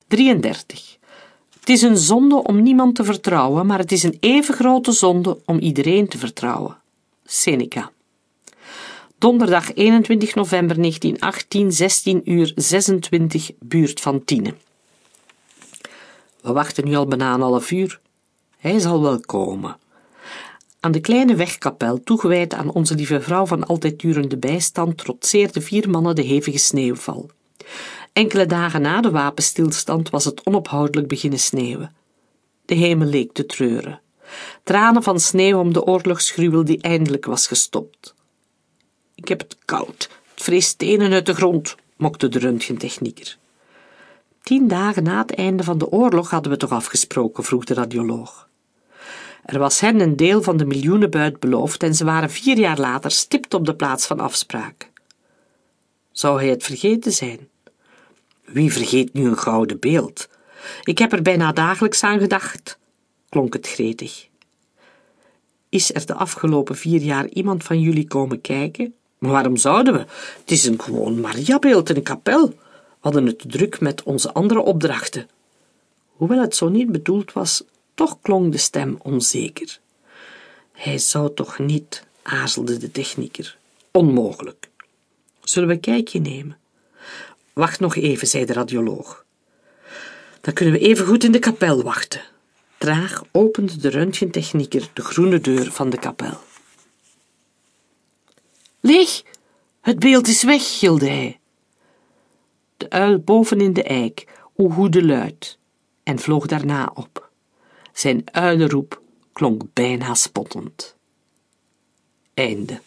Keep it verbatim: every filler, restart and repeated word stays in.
drieëndertig. Het is een zonde om niemand te vertrouwen, maar het is een even grote zonde om iedereen te vertrouwen. Seneca. Donderdag eenentwintig november negentienhonderdachttien, zestien uur zesentwintig, buurt van Tiene. We wachten nu al bijna een half uur. Hij zal wel komen. Aan de kleine wegkapel, toegewijd aan onze lieve vrouw van altijd durende bijstand, trotseerden vier mannen de hevige sneeuwval. Enkele dagen na de wapenstilstand was het onophoudelijk beginnen sneeuwen. De hemel leek te treuren. Tranen van sneeuw om de oorlogsgruwel die eindelijk was gestopt. Ik heb het koud, het vreest stenen uit de grond, mokte de röntgentechnieker. Tien dagen na het einde van de oorlog hadden we toch afgesproken, vroeg de radioloog. Er was hen een deel van de miljoenenbuit beloofd en ze waren vier jaar later stipt op de plaats van afspraak. Zou hij het vergeten zijn? Wie vergeet nu een gouden beeld? Ik heb er bijna dagelijks aan gedacht, klonk het gretig. Is er de afgelopen vier jaar iemand van jullie komen kijken? Maar waarom zouden we? Het is een gewoon Mariabeeld in een kapel. We hadden het druk met onze andere opdrachten. Hoewel het zo niet bedoeld was, toch klonk de stem onzeker. Hij zou toch niet, aarzelde de technieker. Onmogelijk. Zullen we een kijkje nemen? Wacht nog even, zei de radioloog. Dan kunnen we even goed in de kapel wachten. Traag opende de röntgentechnieker de groene deur van de kapel. Leeg! Het beeld is weg, gilde hij. De uil boven in de eik oehoede luid en vloog daarna op. Zijn uilenroep klonk bijna spottend. Einde.